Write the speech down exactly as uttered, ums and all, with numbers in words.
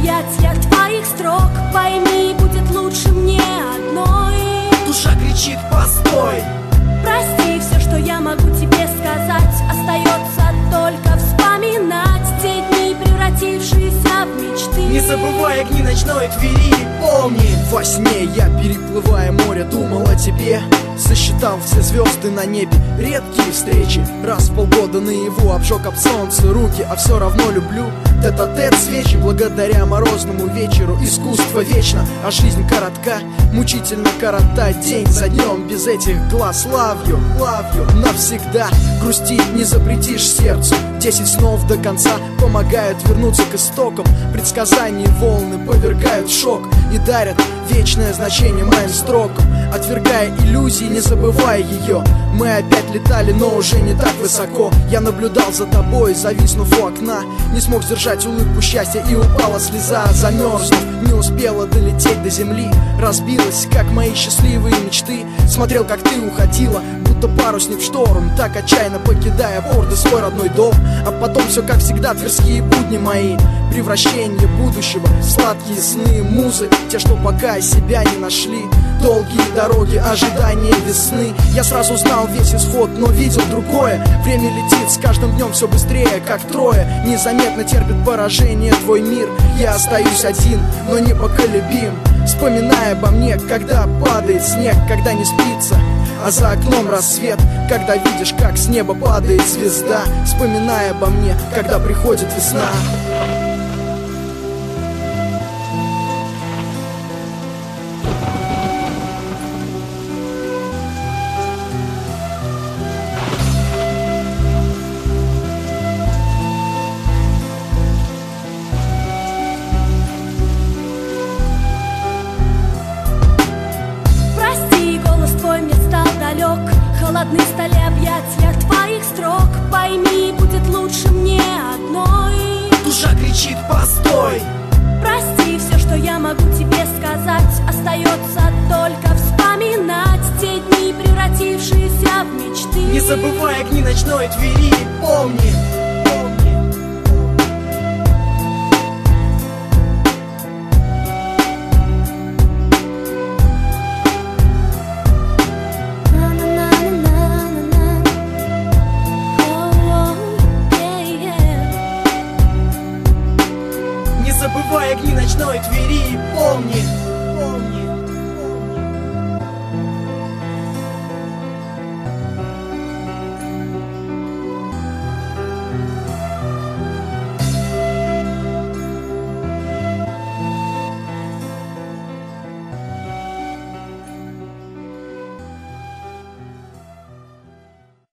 объятиях твоих строк. Пойми, будет лучше мне одной. Душа кричит: постой! Прости, все, что я могу тебе сказать, остается только вспоминать те дни, превратившиеся в мечты. Не забывай огни ночной Твери, помни. Во сне я, переплывая море, думал о тебе. Сосчитал все звезды на небе, редкие встречи. Раз в полгода наяву обжег об солнце руки, а все равно люблю тет-а-тет свечи. Благодаря морозному вечеру искусство вечно, а жизнь коротка, мучительно коротта день за днем. Без этих глаз love you, love you навсегда. Грустить не запретишь сердцу. Десять снов до конца помогают вернуться к истокам. Предсказания волны повергают в шок и дарят вечное значение моим строкам. Отвергая иллюзии, не забывая ее, мы опять летали, но уже не так высоко. Я наблюдал за тобой, зависнув у окна, не смог сдержать улыбку счастья, и упала слеза. Замерзнув, не успела долететь до земли, разбилась, как мои счастливые мечты. Смотрел, как ты уходила, будто парусник в шторм, так отчаянно покидая порты свой родной дом. А потом все как всегда, тверские будни мои, превращение будущего, сладкие сны, музы, те, что пока себя не нашли. Долгие дороги, ожидания весны. Я сразу знал весь исход, но видел другое. Время летит с каждым днем все быстрее, как трое. Незаметно терпит поражение твой мир. Я остаюсь один, но непоколебим, вспоминая обо мне, когда падает снег, когда не спится, а за окном рассвет, когда видишь, как с неба падает звезда. Вспоминая обо мне, когда приходит весна. Холодны стали объятиях твоих строк. Пойми, будет лучше мне одной. Душа кричит: постой! Прости, все, что я могу тебе сказать, остается только вспоминать те дни, превратившиеся в мечты. Не забывай огни ночной Твери, помни. Не забывай огни ночной Твери, помни, помни.